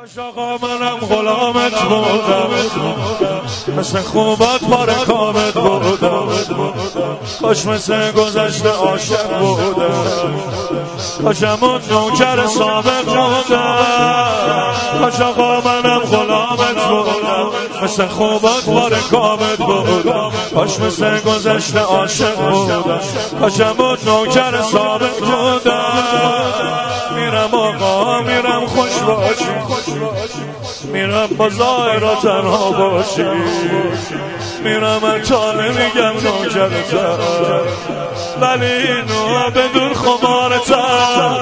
کاش آقا منم غلامت بودم، مثل خوبات پاره کامت بودم، کاش مثل گذشته عاشق بودم، کاش همون نوکر سابق بودم. کاش آقا منم غلامت بودم، مثل خوبات پاره کامت بودم، کاش مثل گذشته عاشق بودم، کاش همون نوکر سابق بودم. میرم آقا میرم خوش باشی، میرم با ظاهرا تنها باشی، میرم تا نمیگم نوکرتم، ولی اینو بدون خمارتم،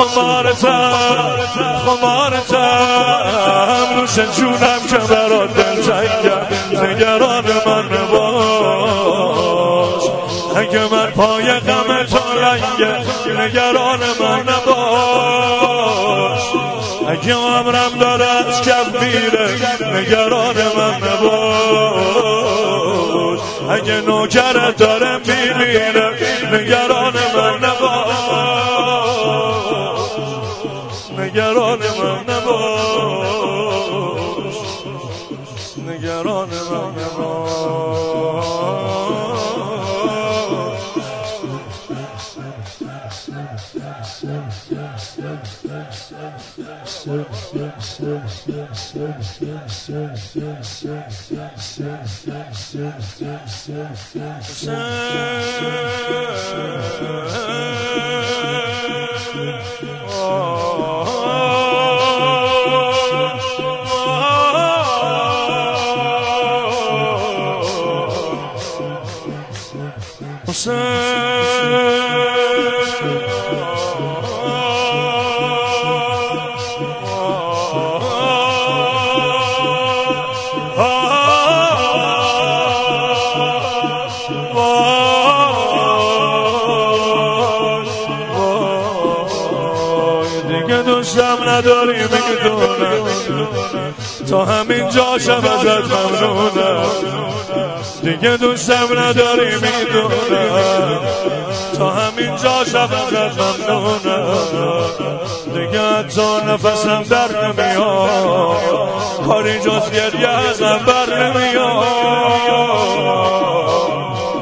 نوش جونم که برات دلتنگم، نگران من نباش، اگه من پای غم تو لنگه نگران من نباش، اگه عمرم داره از کف میره نگران من نباش، اگه نوکرت داره میمیره نگران من نباش، نگران من نباش، نگران من نباش. دیگه دوستم نداری میدونم، تا همین جاشم ازت ممنونم، دیگه دوستم نداری میدونم، تا همین جاشم ازت ممنونم، دیگه حتی نفسم در نمیاد، کاری جز گریه ازم بر نمیاد.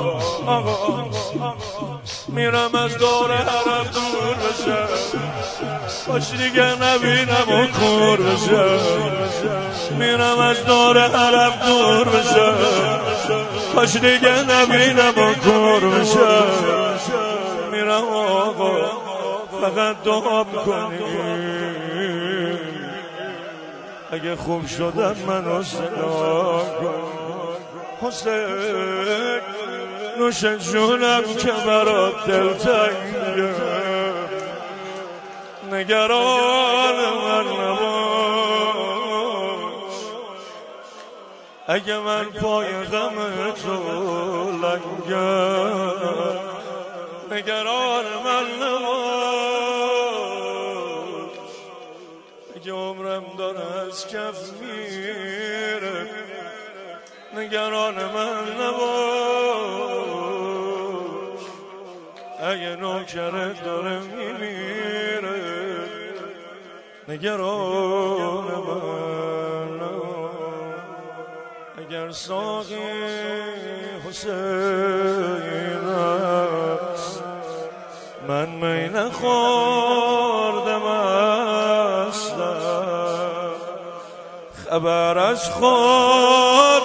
میرم از دور حرم دور بشم، کاش دیگه نبینم و کور بشم، میرم از دور حرم دور بشم، کاش دیگه نبینم و کور بشم، میرم آقا فقط دعا بکنی، اگه خوب شدن منو صدا کن، حسین نوش جونم که برات دلتنگه، نگران من نباش، اگه من پای غم تو لنگم، نگران من نباش، اگه عمرم داره از کف میره نگران من نباش، اگه نوکرت داره میمیره نگران من نباش، اگر ساقی حسین است من می نخوردم اصلا، خبر از خود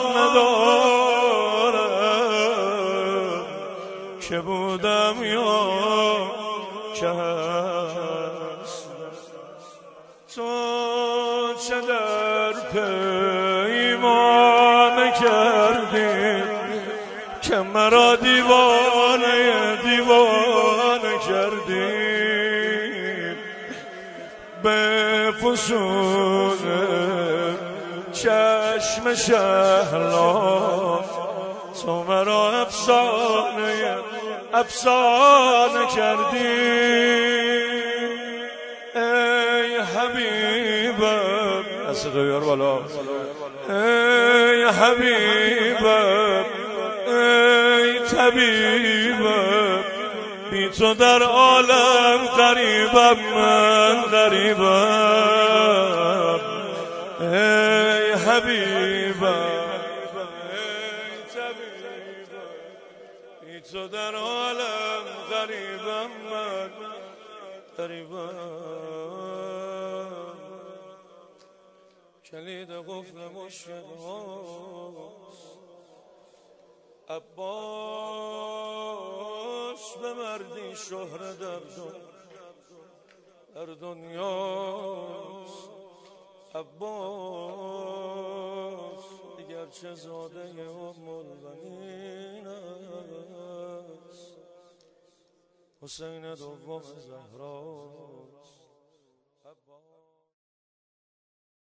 ندارم که بودم یا که هست، تو چه در پیمان کردی که مرا دیوانه کردی، به فسون چشم شهلا تو مرا افسانه کردی، ای حبیبم از صدا بیار بالا، ای حبیبم ای طبیبم، بی تو در عالم غریبم، من غریبم، طبیبم ای تو در عالم غریبم من غریبم کلید قفل مشکل هاست عباس به مردی شهر در دنیاست عباس اگرچه زاده ام البنین است حسین دوم زهراست